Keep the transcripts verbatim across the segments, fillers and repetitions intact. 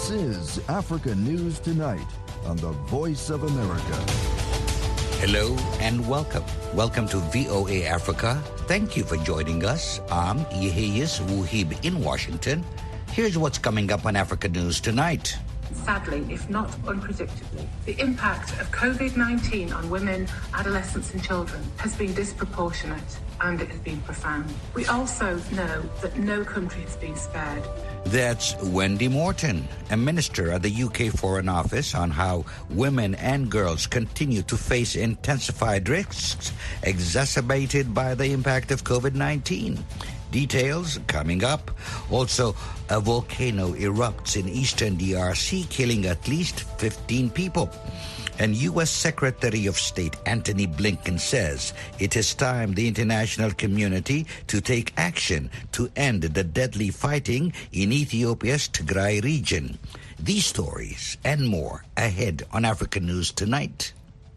This is Africa News Tonight on the Voice of America. Hello and welcome. Welcome to V O A Africa. Thank you for joining us. I'm Yeheyes Wuhib in Washington. Here's what's coming up on Africa News Tonight. Sadly, if not unpredictably, the impact of COVID nineteen on women, adolescents and children has been disproportionate and it has been profound. We also know that no country has been spared. That's Wendy Morton, a minister at the U K Foreign Office, on how women and girls continue to face intensified risks exacerbated by the impact of COVID nineteen. Details coming up. Also, a volcano erupts in eastern D R C, killing at least fifteen people. And U S Secretary of State Antony Blinken says it is time the international community to take action to end the deadly fighting in Ethiopia's Tigray region. These stories and more ahead on Africa News Tonight.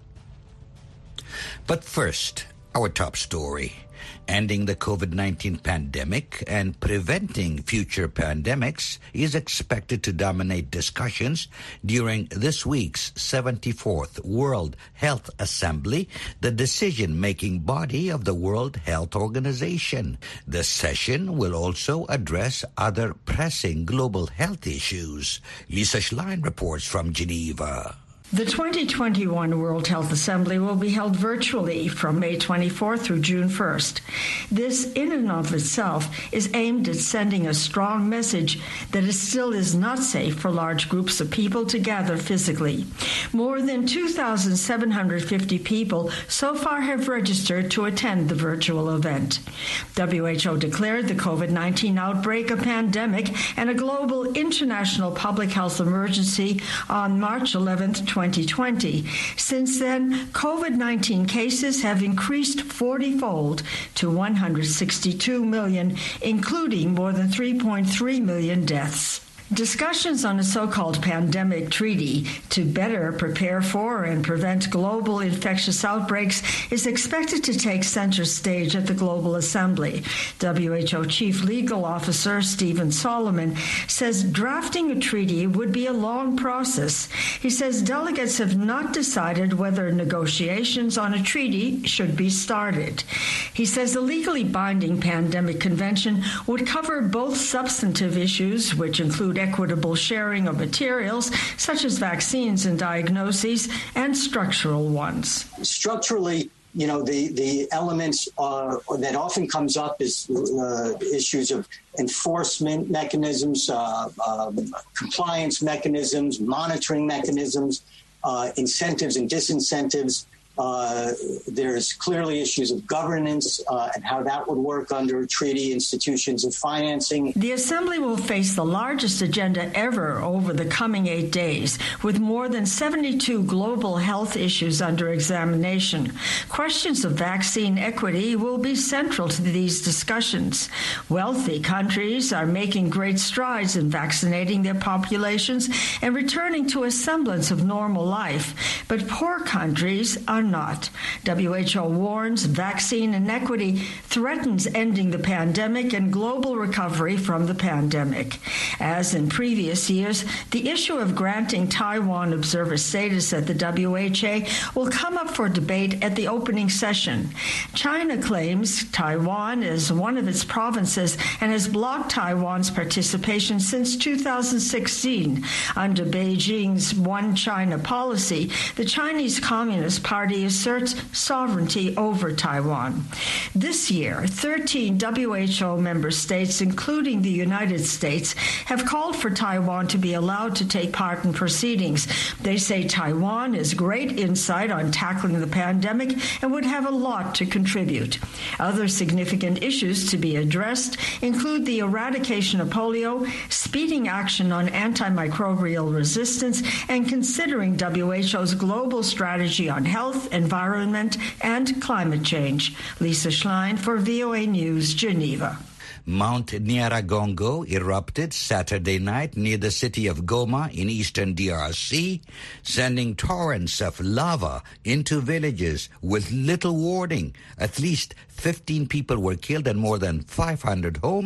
But first, our top story. Ending the COVID nineteen pandemic and preventing future pandemics is expected to dominate discussions during this week's seventy-fourth World Health Assembly, the decision-making body of the World Health Organization. The session will also address other pressing global health issues. Lisa Schlein reports from Geneva. The twenty twenty-one World Health Assembly will be held virtually from May twenty-fourth through June first. This, in and of itself, is aimed at sending a strong message that it still is not safe for large groups of people to gather physically. More than two thousand seven hundred fifty people so far have registered to attend the virtual event. W H O declared the COVID nineteen outbreak a pandemic and a global international public health emergency on March eleventh, twenty twenty. Since then, COVID nineteen cases have increased forty-fold to one hundred sixty-two million, including more than three point three million deaths. Discussions on a so-called pandemic treaty to better prepare for and prevent global infectious outbreaks is expected to take center stage at the Global Assembly. W H O Chief Legal Officer Stephen Solomon says drafting a treaty would be a long process. He says delegates have not decided whether negotiations on a treaty should be started. He says a legally binding pandemic convention would cover both substantive issues, which include equitable sharing of materials, such as vaccines and diagnoses, and structural ones. Structurally, you know, the, the elements uh, that often comes up is uh, issues of enforcement mechanisms, uh, uh, compliance mechanisms, monitoring mechanisms, uh, incentives and disincentives. Uh, there's clearly issues of governance uh, and how that would work under treaty institutions of financing. The Assembly will face the largest agenda ever over the coming eight days, with more than seventy-two global health issues under examination. Questions of vaccine equity will be central to these discussions. Wealthy countries are making great strides in vaccinating their populations and returning to a semblance of normal life, but poor countries are not. W H O warns vaccine inequity threatens ending the pandemic and global recovery from the pandemic. As in previous years, the issue of granting Taiwan observer status at the W H A will come up for debate at the opening session. China claims Taiwan is one of its provinces and has blocked Taiwan's participation since two thousand sixteen. Under Beijing's One China policy, the Chinese Communist Party asserts sovereignty over Taiwan. This year, thirteen W H O member states, including the United States, have called for Taiwan to be allowed to take part in proceedings. They say Taiwan has great insight on tackling the pandemic and would have a lot to contribute. Other significant issues to be addressed include the eradication of polio, speeding action on antimicrobial resistance, and considering W H O's global strategy on health, environment, and climate change. Lisa Schlein for V O A News, Geneva. Mount Nyiragongo erupted Saturday night near the city of Goma in eastern D R C, sending torrents of lava into villages with little warning. At least fifteen people were killed and more than five hundred homes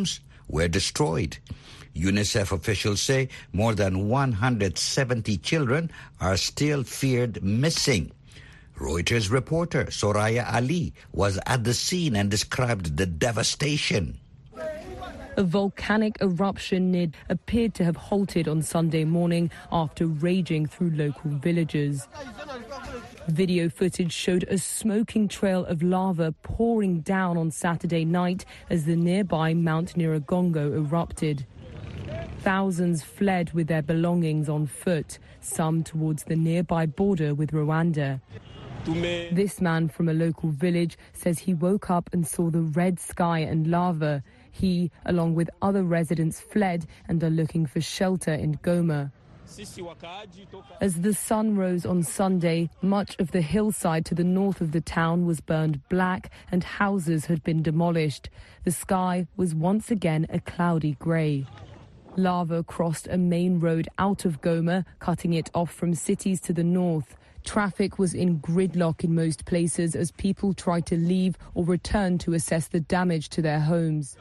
were destroyed. UNICEF officials say more than one hundred seventy children are still feared missing. Reuters reporter Soraya Ali was at the scene and described the devastation. A volcanic eruption near appeared to have halted on Sunday morning after raging through local villages. Video footage showed a smoking trail of lava pouring down on Saturday night as the nearby Mount Nyiragongo erupted. Thousands fled with their belongings on foot, some towards the nearby border with Rwanda. This man from a local village says he woke up and saw the red sky and lava. He, along with other residents, fled and are looking for shelter in Goma. As the sun rose on Sunday, much of the hillside to the north of the town was burned black and houses had been demolished. The sky was once again a cloudy grey. Lava crossed a main road out of Goma, cutting it off from cities to the north. Traffic was in gridlock in most places as people tried to leave or return to assess the damage to their homes.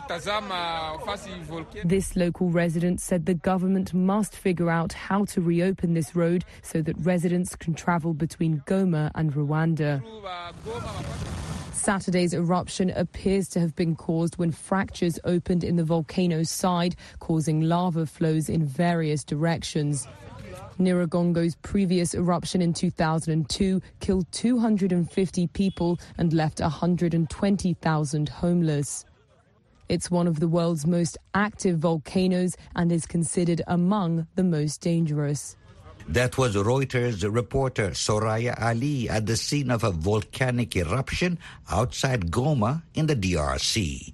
This local resident said the government must figure out how to reopen this road so that residents can travel between Goma and Rwanda. Saturday's eruption appears to have been caused when fractures opened in the volcano's side, causing lava flows in various directions. Nyiragongo's previous eruption in two thousand two killed two hundred fifty people and left one hundred twenty thousand homeless. It's one of the world's most active volcanoes and is considered among the most dangerous. That was Reuters reporter Soraya Ali at the scene of a volcanic eruption outside Goma in the D R C.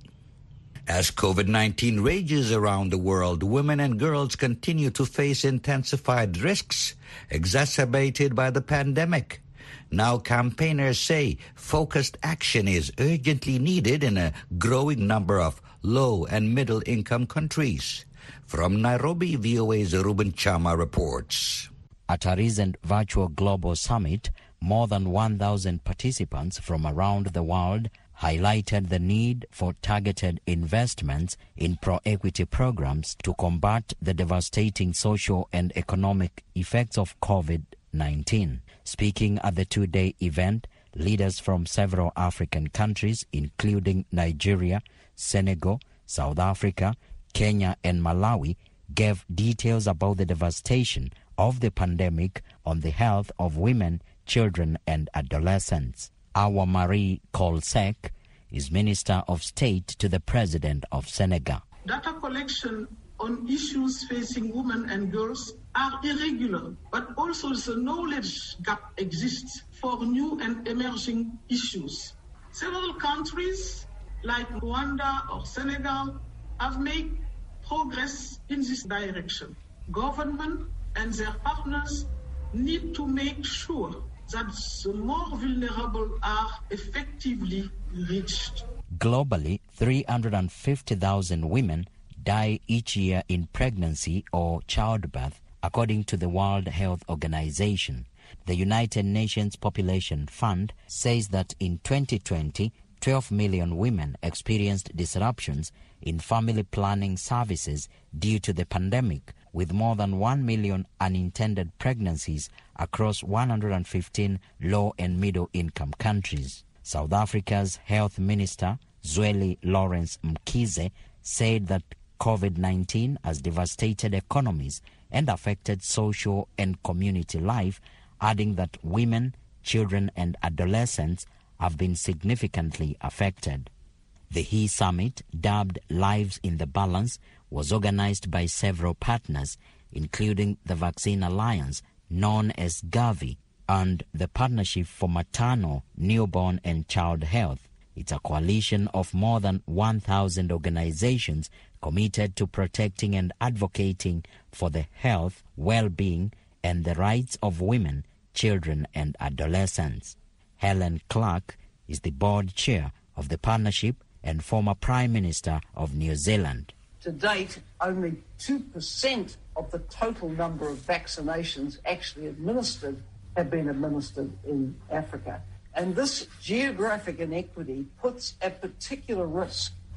As COVID nineteen rages around the world, women and girls continue to face intensified risks exacerbated by the pandemic. Now campaigners say focused action is urgently needed in a growing number of low and middle income countries. From Nairobi, V O A's Ruben Chama reports. At a recent virtual global summit, more than one thousand participants from around the world highlighted the need for targeted investments in pro-equity programs to combat the devastating social and economic effects of COVID nineteen. Speaking at the two-day event, leaders from several African countries, including Nigeria, Senegal, South Africa, Kenya, and Malawi, gave details about the devastation of the pandemic on the health of women, children, and adolescents. Awa Marie Kolsek is Minister of State to the President of Senegal. Data collection on issues facing women and girls are irregular, but also the knowledge gap exists for new and emerging issues. Several countries like Rwanda or Senegal have made progress in this direction. Government and their partners need to make sure that the more vulnerable are effectively reached. Globally, three hundred fifty thousand women die each year in pregnancy or childbirth, according to the World Health Organization. The United Nations Population Fund says that in twenty twenty, twelve million women experienced disruptions in family planning services due to the pandemic, with more than one million unintended pregnancies across one hundred fifteen low and middle income countries. South Africa's Health Minister, Zweli Lawrence Mkhize, said that COVID nineteen has devastated economies and affected social and community life, adding that women, children, and adolescents have been significantly affected. The He Summit, dubbed Lives in the Balance, was organized by several partners, including the Vaccine Alliance, known as Gavi, and the Partnership for Maternal, Newborn and Child Health. It's a coalition of more than one thousand organizations committed to protecting and advocating for the health, well-being, and the rights of women, children, and adolescents. Helen Clark is the board chair of the partnership and former Prime Minister of New Zealand. To date, only two percent of the total number of vaccinations actually administered have been administered in Africa. And this geographic inequity puts at particular risk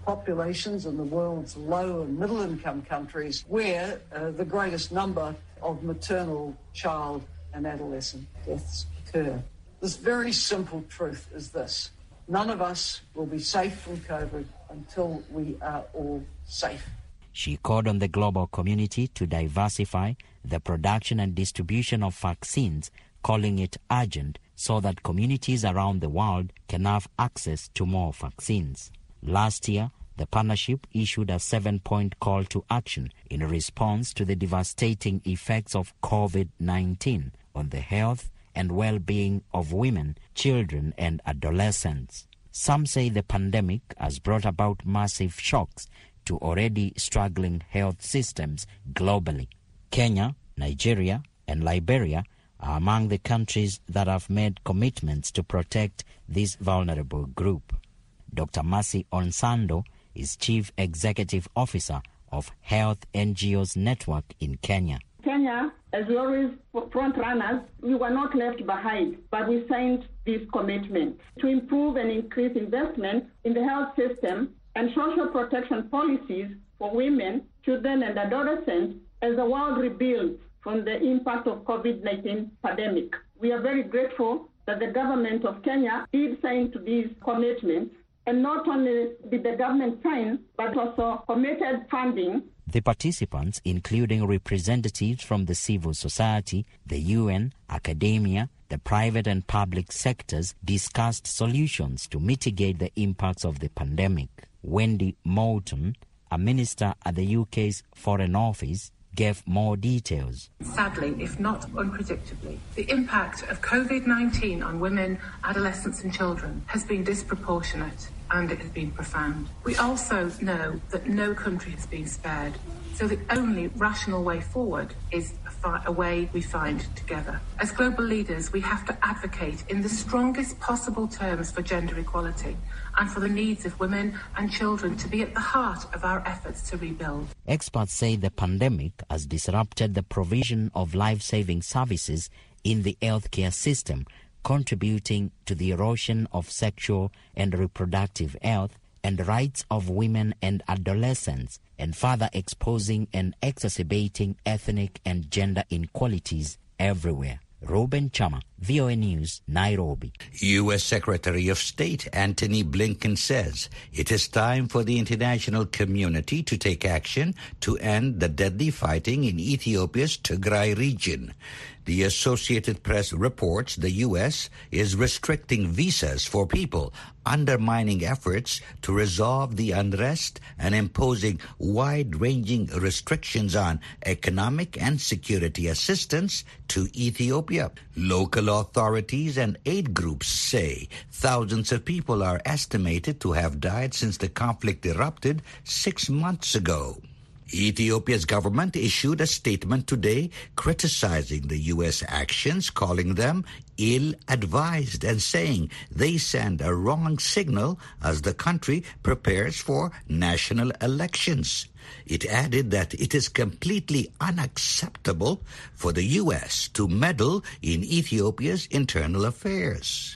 populations in the world's low and middle income countries where uh, the greatest number of maternal, child and adolescent deaths occur. This very simple truth is this: none of us will be safe from COVID until we are all safe. She called on the global community to diversify the production and distribution of vaccines, calling it urgent so that communities around the world can have access to more vaccines. Last year, the partnership issued a seven-point call to action in response to the devastating effects of COVID nineteen on the health and well-being of women, children, and adolescents. Some say the pandemic has brought about massive shocks to already struggling health systems globally. Kenya, Nigeria, and Liberia are among the countries that have made commitments to protect this vulnerable group. Doctor Mercy Onsando is Chief Executive Officer of Health N G Os Network in Kenya. Kenya, as we always front runners, we were not left behind, but we signed this commitment to improve and increase investment in the health system and social protection policies for women, children, and adolescents as the world rebuilds from the impact of COVID nineteen pandemic. We are very grateful that the government of Kenya did sign to these commitments, and not only did the government sign, but also committed funding. The participants, including representatives from the civil society, the U N, academia, the private and public sectors, discussed solutions to mitigate the impacts of the pandemic. Wendy Moulton, a minister at the U K's Foreign Office, gave more details. Sadly, if not unpredictably, the impact of COVID nineteen on women, adolescents and children has been disproportionate and it has been profound. We also know that no country has been spared, so the only rational way forward is a, fi- a way we find together. As global leaders, we have to advocate in the strongest possible terms for gender equality and for the needs of women and children to be at the heart of our efforts to rebuild. Experts say the pandemic has disrupted the provision of life-saving services in the healthcare system, contributing to the erosion of sexual and reproductive health and rights of women and adolescents, and further exposing and exacerbating ethnic and gender inequalities everywhere. Reuben Chama, V O A News, Nairobi. U S Secretary of State Antony Blinken says it is time for the international community to take action to end the deadly fighting in Ethiopia's Tigray region. The Associated Press reports the U S is restricting visas for people, undermining efforts to resolve the unrest and imposing wide-ranging restrictions on economic and security assistance to Ethiopia. Local authorities and aid groups say thousands of people are estimated to have died since the conflict erupted six months ago. Ethiopia's government issued a statement today criticizing the U S actions, calling them ill-advised and saying they send a wrong signal as the country prepares for national elections. It added that it is completely unacceptable for the U S to meddle in Ethiopia's internal affairs.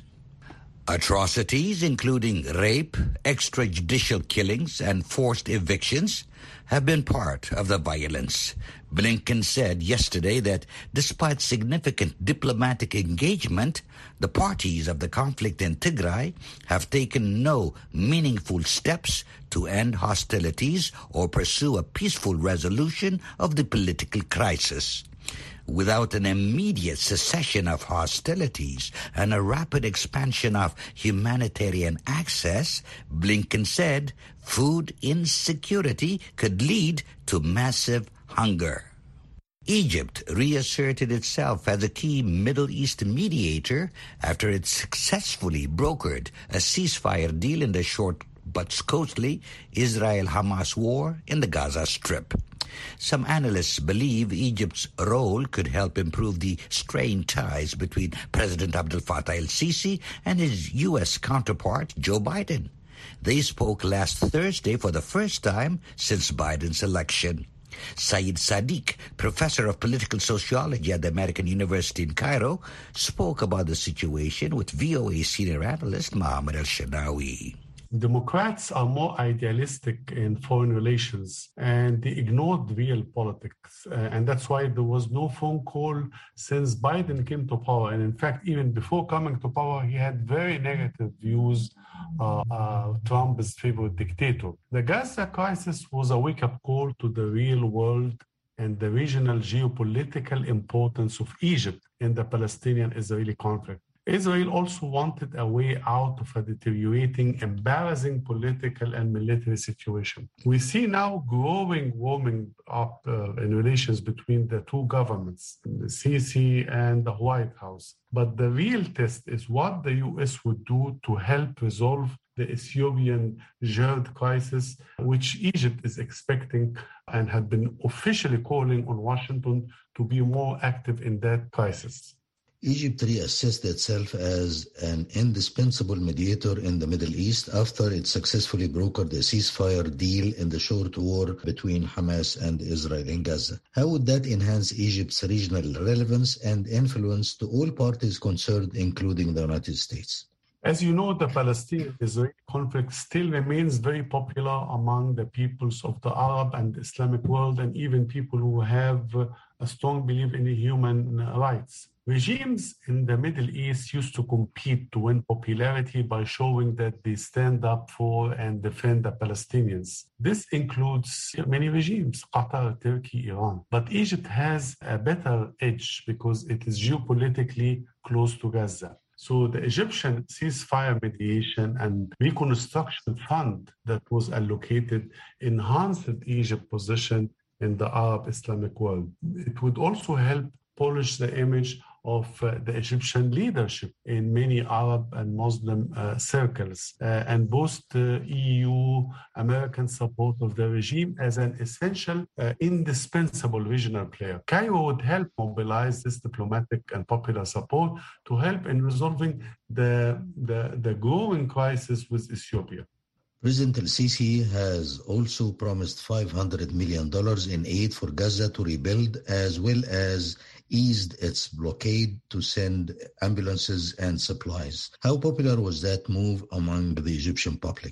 Atrocities, including rape, extrajudicial killings, and forced evictions, have been part of the violence. Blinken said yesterday that despite significant diplomatic engagement, the parties of the conflict in Tigray have taken no meaningful steps to end hostilities or pursue a peaceful resolution of the political crisis. Without an immediate cessation of hostilities and a rapid expansion of humanitarian access, Blinken said food insecurity could lead to massive hunger. Egypt reasserted itself as a key Middle East mediator after it successfully brokered a ceasefire deal in the short but costly Israel-Hamas war in the Gaza Strip. Some analysts believe Egypt's role could help improve the strained ties between President Abdel Fattah el-Sisi and his U S counterpart, Joe Biden. They spoke last Thursday for the first time since Biden's election. Saeed Sadiq, professor of political sociology at the American University in Cairo, spoke about the situation with V O A senior analyst Mohammed El-Shanawi. Democrats are more idealistic in foreign relations and they ignored real politics. Uh, and that's why there was no phone call since Biden came to power. And in fact, even before coming to power, he had very negative views. Uh, uh, Trump is favorite dictator. The Gaza crisis was a wake-up call to the real world and the regional geopolitical importance of Egypt in the Palestinian-Israeli conflict. Israel also wanted a way out of a deteriorating, embarrassing political and military situation. We see now growing warming up uh, in relations between the two governments, the Sisi and the White House. But the real test is what the U S would do to help resolve the Ethiopian Gerd crisis, which Egypt is expecting and had been officially calling on Washington to be more active in that crisis. Egypt reassessed itself as an indispensable mediator in the Middle East after it successfully brokered a ceasefire deal in the short war between Hamas and Israel in Gaza. How would that enhance Egypt's regional relevance and influence to all parties concerned, including the United States? As you know, the Palestinian-Israeli conflict still remains very popular among the peoples of the Arab and Islamic world, and even people who have a strong belief in human rights. Regimes in the Middle East used to compete to win popularity by showing that they stand up for and defend the Palestinians. This includes many regimes, Qatar, Turkey, Iran. But Egypt has a better edge because it is geopolitically close to Gaza. So the Egyptian ceasefire mediation and reconstruction fund that was allocated enhanced Egypt's position in the Arab Islamic world. It would also help polish the image of uh, the Egyptian leadership in many Arab and Muslim uh, circles uh, and boost uh, E U American support of the regime as an essential, uh, indispensable regional player. Cairo would help mobilize this diplomatic and popular support to help in resolving the, the, the growing crisis with Ethiopia. President El-Sisi has also promised five hundred million dollars in aid for Gaza to rebuild, as well as eased its blockade to send ambulances and supplies. How popular was that move among the Egyptian public?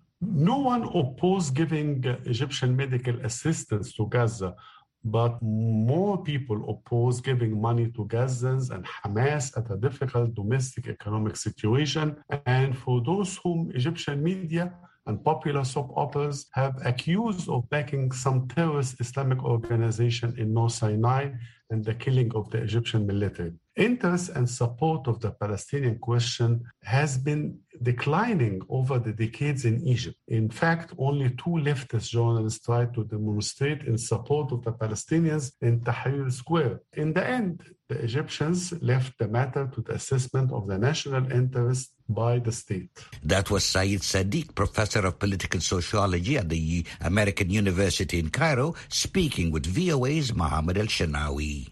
No one opposed giving Egyptian medical assistance to Gaza, but more people oppose giving money to Gazans and Hamas at a difficult domestic economic situation. And for those whom Egyptian media and popular soap operas have accused of backing some terrorist Islamic organization in North Sinai and the killing of the Egyptian military. Interest and support of the Palestinian question has been declining over the decades in Egypt. In fact, only two leftist journalists tried to demonstrate in support of the Palestinians in Tahrir Square. In the end, the Egyptians left the matter to the assessment of the national interest by the state. That was Saeed Sadiq, professor of political sociology at the American University in Cairo, speaking with V O A's Mohammed El-Shanawi.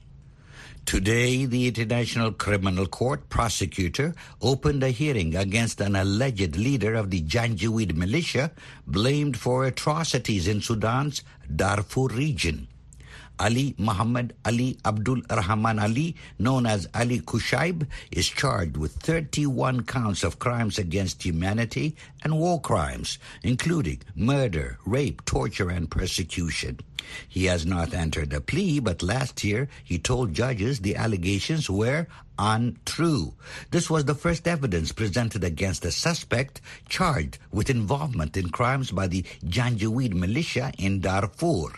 Today, the International Criminal Court prosecutor opened a hearing against an alleged leader of the Janjaweed militia blamed for atrocities in Sudan's Darfur region. Ali Muhammad Ali Abdul Rahman Ali, known as Ali Kushaib, is charged with thirty-one counts of crimes against humanity and war crimes, including murder, rape, torture, and persecution. He has not entered a plea, but last year he told judges the allegations were untrue. This was the first evidence presented against a suspect charged with involvement in crimes by the Janjaweed militia in Darfur.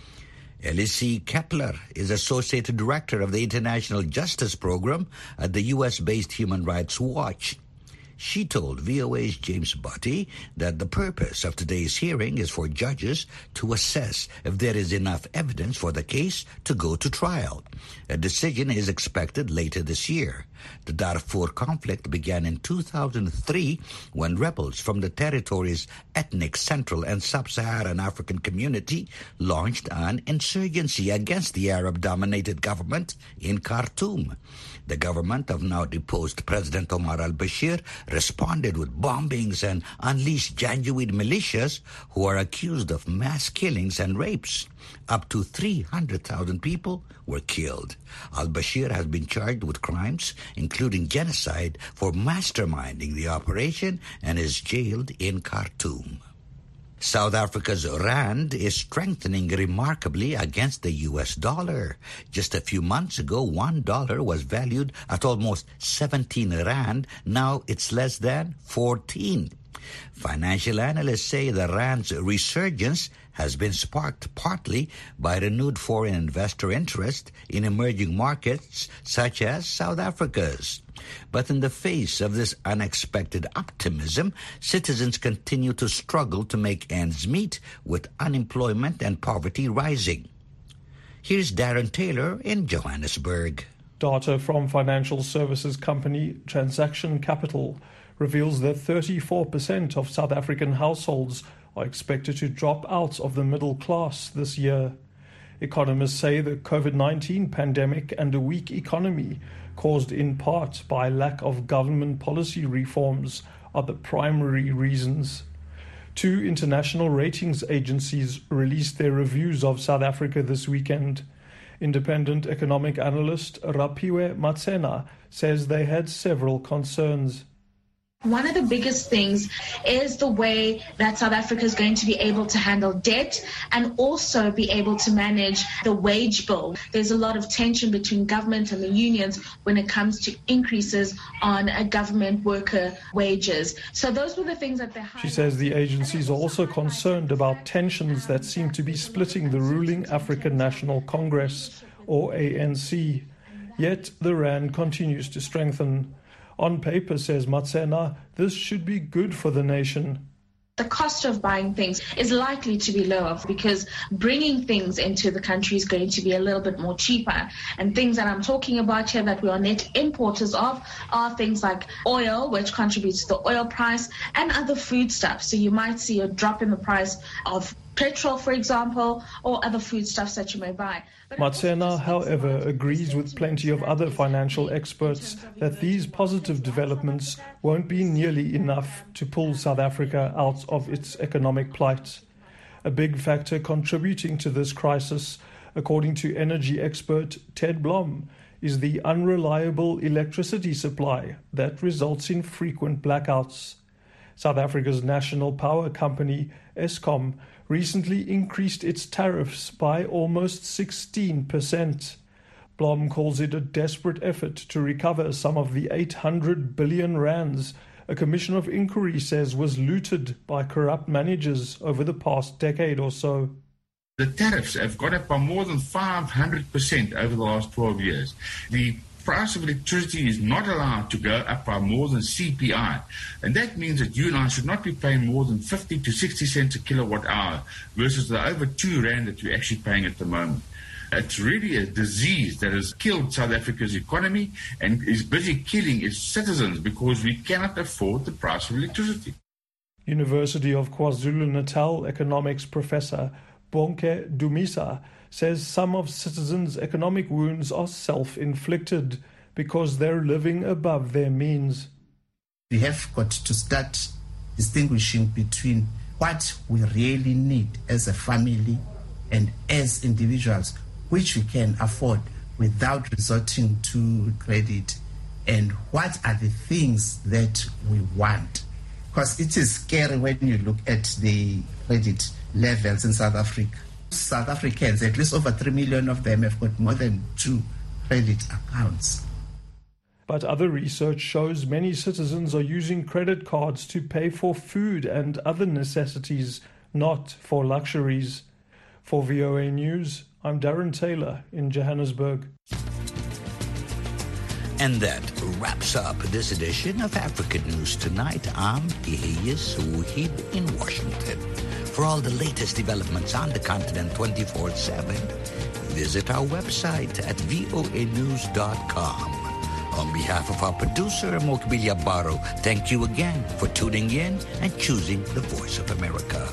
Elise Kepler is Associate Director of the International Justice Program at the U S-based Human Rights Watch. She told V O A's James Butty that the purpose of today's hearing is for judges to assess if there is enough evidence for the case to go to trial. A decision is expected later this year. The Darfur conflict began in two thousand three when rebels from the territory's ethnic Central and Sub-Saharan African community launched an insurgency against the Arab-dominated government in Khartoum. The government of now deposed President Omar al-Bashir responded with bombings and unleashed Janjaweed militias who are accused of mass killings and rapes. Up to three hundred thousand people were killed. Al-Bashir has been charged with crimes, including genocide, for masterminding the operation and is jailed in Khartoum. South Africa's rand is strengthening remarkably against the U S dollar. Just a few months ago, one dollar was valued at almost seventeen rand. Now it's less than fourteen. Financial analysts say the rand's resurgence has been sparked partly by renewed foreign investor interest in emerging markets such as South Africa's. But in the face of this unexpected optimism, citizens continue to struggle to make ends meet, with unemployment and poverty rising. Here's Darren Taylor in Johannesburg. Data from financial services company Transaction Capital reveals that thirty-four percent of South African households are expected to drop out of the middle class this year. Economists say the COVID nineteen pandemic and a weak economy, caused in part by lack of government policy reforms, are the primary reasons. Two international ratings agencies released their reviews of South Africa this weekend. Independent economic analyst Raphiwe Matsena says they had several concerns. One of the biggest things is the way that South Africa is going to be able to handle debt and also be able to manage the wage bill. There's a lot of tension between government and the unions when it comes to increases on a government worker wages. So those were the things that they highlighted. She says the agencies are also concerned about tensions that seem to be splitting the ruling African National Congress, or A N C. Yet the rand continues to strengthen. On paper, says Matsena, this should be good for the nation. The cost of buying things is likely to be lower because bringing things into the country is going to be a little bit more cheaper. And things that I'm talking about here that we are net importers of are things like oil, which contributes to the oil price, and other foodstuffs. So you might see a drop in the price of petrol, for example, or other foodstuffs that you may buy. Matsena, however, agrees with plenty of other financial experts that these positive developments won't be nearly enough to pull South Africa out of its economic plight. A big factor contributing to this crisis, according to energy expert Ted Blom, is the unreliable electricity supply that results in frequent blackouts. South Africa's national power company, Eskom, recently increased its tariffs by almost sixteen percent. Blom calls it a desperate effort to recover some of the eight hundred billion rands a commission of inquiry says was looted by corrupt managers over the past decade or so. The tariffs have gone up by more than five hundred percent over the last twelve years. The price of electricity is not allowed to go up by more than C P I. And that means that you and I should not be paying more than fifty to sixty cents a kilowatt hour versus the over two rand that we're actually paying at the moment. It's really a disease that has killed South Africa's economy and is busy killing its citizens because we cannot afford the price of electricity. University of KwaZulu-Natal economics professor Bonke Dumisa says some of citizens' economic wounds are self-inflicted because they're living above their means. We have got to start distinguishing between what we really need as a family and as individuals, which we can afford without resorting to credit, and what are the things that we want. Because it is scary when you look at the credit levels in South Africa. South Africans, at least over three million of them, have got more than two credit accounts. But other research shows many citizens are using credit cards to pay for food and other necessities, not for luxuries. For V O A News, I'm Darren Taylor in Johannesburg. And that wraps up this edition of African News Tonight. I'm Ihiyas Suhib in Washington. For all the latest developments on the continent twenty-four seven, visit our website at V O A news dot com. On behalf of our producer, Mokbilia Baro, thank you again for tuning in and choosing the Voice of America.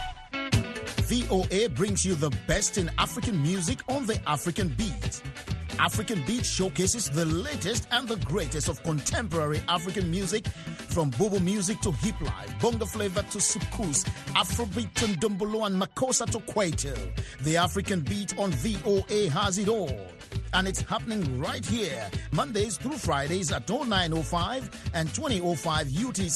V O A brings you the best in African music on the African beat. African Beat showcases the latest and the greatest of contemporary African music, from Bobo music to hip life, bongo flavor to soukous, Afrobeat to Ndombolo and Makossa to Kwaito. The African Beat on V O A has it all. And it's happening right here, Mondays through Fridays at oh nine oh five and twenty oh five U T C.